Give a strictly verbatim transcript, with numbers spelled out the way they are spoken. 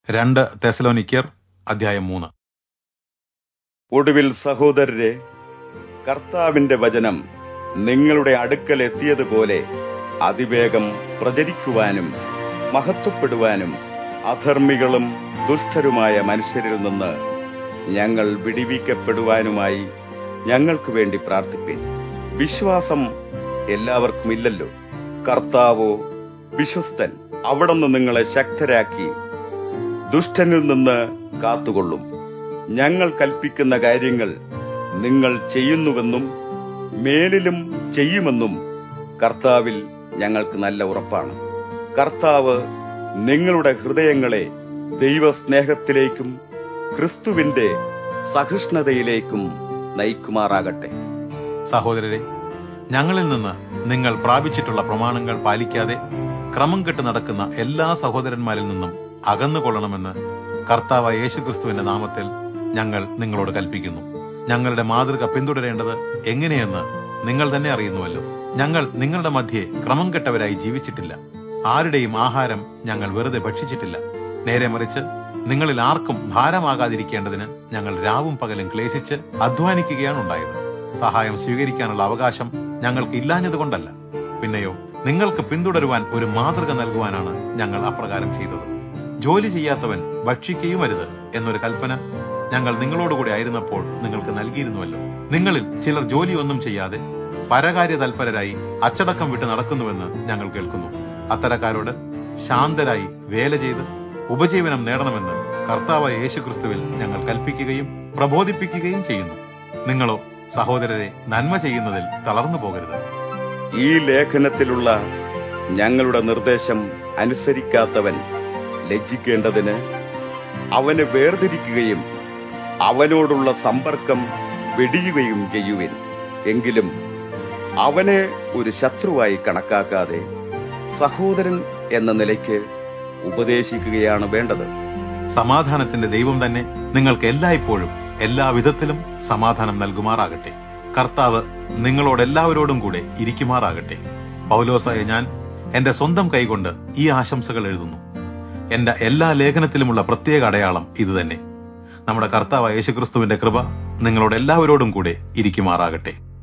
രണ്ട് തെസലോനിക്കർ അധ്യായം മൂന്ന്. ഒടുവിൽ സഹോദരരെ, കർത്താവിന്റെ വചനം നിങ്ങളുടെ അടുക്കൽ എത്തിയതുപോലെ അതിവേഗം പ്രചരിക്കുവാനും മഹത്വപ്പെടുവാനും അധർമ്മികളും ദുഷ്ടരുമായ മനുഷ്യരിൽ നിന്ന് ഞങ്ങൾ വിടിവിക്കപ്പെടുവാനുമായി ഞങ്ങൾക്ക് വേണ്ടി പ്രാർത്ഥിപ്പിൻ. വിശ്വാസം എല്ലാവർക്കുമില്ലല്ലോ. കർത്താവോ വിശ്വസ്തൻ. അവിടുന്ന് നിങ്ങളെ ശക്തരാക്കി ദുഷ്ടനിൽ നിന്ന് കാത്തുകൊള്ളും. ഞങ്ങൾ കൽപ്പിക്കുന്ന കാര്യങ്ങൾ നിങ്ങൾ ചെയ്യുന്നുവെന്നും മേലിലും ചെയ്യുമെന്നും കർത്താവിൽ ഞങ്ങൾക്ക് നല്ല ഉറപ്പാണ്. കർത്താവ് നിങ്ങളുടെ ഹൃദയങ്ങളെ ദൈവസ്നേഹത്തിലേക്കും ക്രിസ്തുവിന്റെ സഹിഷ്ണുതയിലേക്കും നയിക്കുമാറാകട്ടെ. സഹോദരരെ, ഞങ്ങളിൽ നിന്ന് നിങ്ങൾ പ്രാപിച്ചിട്ടുള്ള പ്രമാണങ്ങൾ പാലിക്കാതെ ക്രമം കെട്ട് നടക്കുന്ന എല്ലാ സഹോദരന്മാരിൽ നിന്നും അകന്നുകൊള്ളണമെന്ന് കർത്താവായ യേശുക്രിസ്തുവിന്റെ നാമത്തിൽ ഞങ്ങൾ നിങ്ങളോട് കൽപ്പിക്കുന്നു. ഞങ്ങളുടെ മാതൃക പിന്തുടരേണ്ടത് എങ്ങനെയെന്ന് നിങ്ങൾ തന്നെ അറിയുന്നുവല്ലോ. ഞങ്ങൾ നിങ്ങളുടെ മധ്യേ ക്രമം കെട്ടവരായി ജീവിച്ചിട്ടില്ല. ആരുടെയും ആഹാരം ഞങ്ങൾ വെറുതെ ഭക്ഷിച്ചിട്ടില്ല. നേരെ മറിച്ച് നിങ്ങളിൽ ആർക്കും ഭാരമാകാതിരിക്കേണ്ടതിന് ഞങ്ങൾ രാവും പകലും ക്ലേശിച്ച് അധ്വാനിക്കുകയാണ് ഉണ്ടായത്. സഹായം സ്വീകരിക്കാനുള്ള അവകാശം ഞങ്ങൾക്ക് ഇല്ലാഞ്ഞതുകൊണ്ടല്ല, പിന്നെയോ നിങ്ങൾക്ക് പിന്തുടരുവാൻ ഒരു മാതൃക നൽകുവാനാണ് ഞങ്ങൾ അപ്രകാരം ചെയ്തത്. ജോലി ചെയ്യാത്തവൻ ഭക്ഷിക്കുകയും അരുത് എന്നൊരു കൽപ്പന ഞങ്ങൾ നിങ്ങളോടുകൂടി ആയിരുന്നപ്പോൾ നിങ്ങൾക്ക് നൽകിയിരുന്നുവല്ലോ. നിങ്ങളിൽ ചിലർ ജോലിയൊന്നും ചെയ്യാതെ പരകാര്യ തൽപരരായി അച്ചടക്കം വിട്ട് നടക്കുന്നുവെന്ന് ഞങ്ങൾ കേൾക്കുന്നു. അത്തരക്കാരോട് ശാന്തരായി വേല ചെയ്ത് ഉപജീവനം നേടണമെന്ന് കർത്താവായ യേശുക്രിസ്തുവിൽ ഞങ്ങൾ കൽപ്പിക്കുകയും പ്രബോധിപ്പിക്കുകയും ചെയ്യുന്നു. നിങ്ങളോ സഹോദരരെ നന്മ ചെയ്യുന്നതിൽ തളർന്നു പോകരുത്. ഈ ലേഖനത്തിലുള്ള ഞങ്ങളുടെ നിർദ്ദേശം അനുസരിക്കാത്തവൻ ലജ്ജിക്കേണ്ടതിന് അവന് വേർതിരിക്കുകയും അവനോടുള്ള സമ്പർക്കം വെടിയുകയും ചെയ്യുവിൻ. എങ്കിലും അവനെ ഒരു ശത്രുവായി കണക്കാക്കാതെ സഹോദരൻ എന്ന നിലയ്ക്ക് ഉപദേശിക്കുകയാണ് വേണ്ടത്. സമാധാനത്തിന്റെ ദൈവം തന്നെ നിങ്ങൾക്ക് എല്ലായ്പ്പോഴും എല്ലാവിധത്തിലും സമാധാനം നൽകുമാറാകട്ടെ. കർത്താവ് നിങ്ങളോടെല്ലാവരോടും കൂടെ ഇരിക്കുമാറാകട്ടെ. പൗലോസായ ഞാൻ എന്റെ സ്വന്തം കൈകൊണ്ട് ഈ ആശംസകൾ എഴുതുന്നു. എന്റെ എല്ലാ ലേഖനത്തിലുമുള്ള പ്രത്യേക അടയാളം ഇതുതന്നെ. നമ്മുടെ കർത്താവായ യേശുക്രിസ്തുവിന്റെ കൃപ നിങ്ങളോട് എല്ലാവരോടും കൂടെ ഇരിക്കുമാറാകട്ടെ.